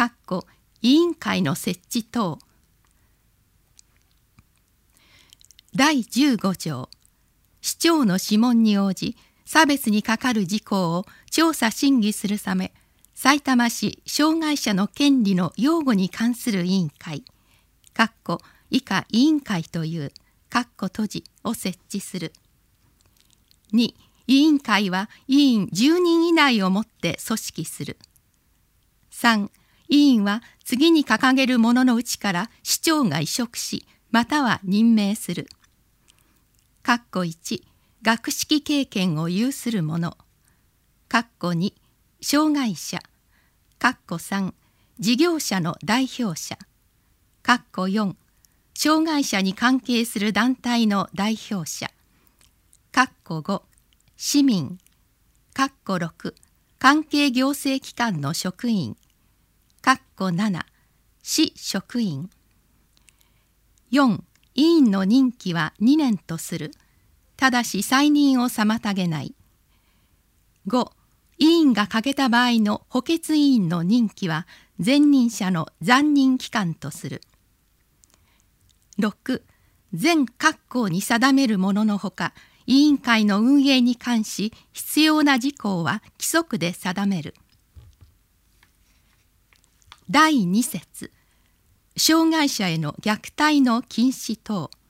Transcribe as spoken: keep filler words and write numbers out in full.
（委員会の設置等）だいじゅうご条、市長の諮問に応じ、差別にかかる事項を調査審議するため、さいたま市障害者の権利の擁護に関する委員会（以下委員会という閉じを設置する。に、委員会は委員じゅうにん以内をもって組織する。さん、委員は次に掲げるもののうちから市長が委嘱し、または任命する。いち、学識経験を有する者。に、障害者。さん、事業者の代表者。よん、障害者に関係する団体の代表者。ご、市民。ろく、関係行政機関の職員。なな、市職員。よん、委員の任期はにねんとする。ただし再任を妨げない。ご、委員が欠けた場合の補欠委員の任期は前任者の残任期間とする。ろく、全各項に定めるもののほか、委員会の運営に関し必要な事項は規則で定める。だいに節、障害者への虐待の禁止等。